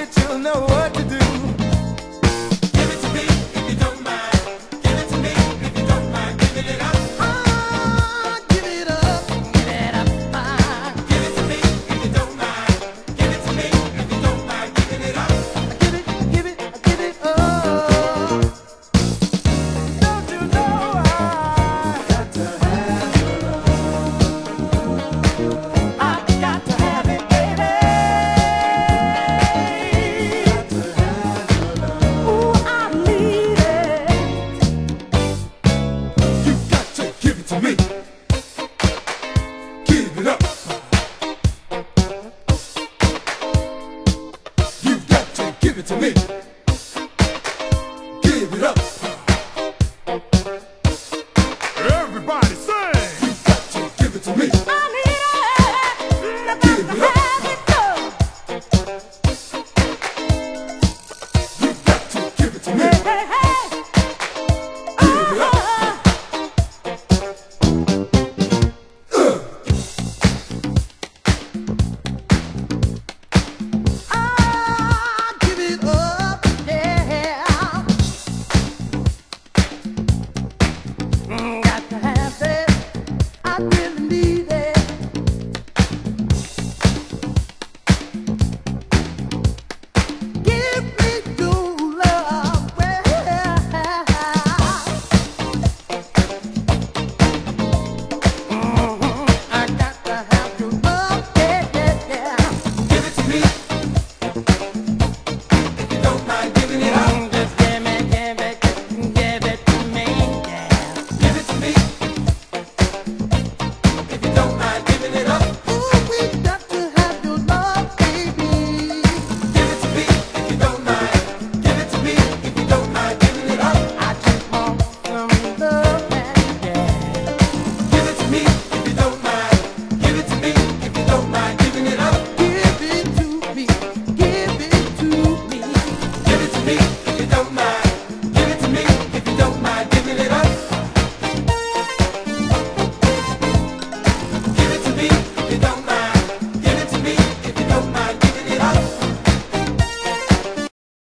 that you'll know what to do. Give it to me if you don't mind. Give it to me if you don't mind. Give it up. Ah, give it up. Give it up. Ah. Give it to me if you don't mind. Give it to me if you don't mind. Give it up. Give it up. Don't you know I got to have your love? I got to have it, baby. Got to have your love. Ooh, I need it. You got to give it to me. Give it up. You got to give it to me.